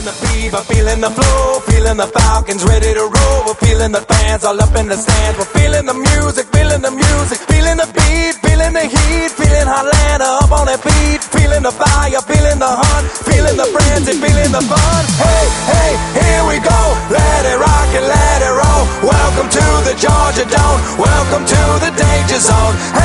Feeling the fever, feeling the flow, feeling the Falcons ready to roll. We're feeling the fans all up in the stands. We're feeling the music, feeling the music, feeling the beat, feeling the heat, feeling Hotlanta up on that beat, feeling the fire, feeling the hunt, feeling the frenzy, feeling the fun. Hey, hey, here we go. Let it rock and let it roll. Welcome to the Georgia Dome. Welcome to the danger zone.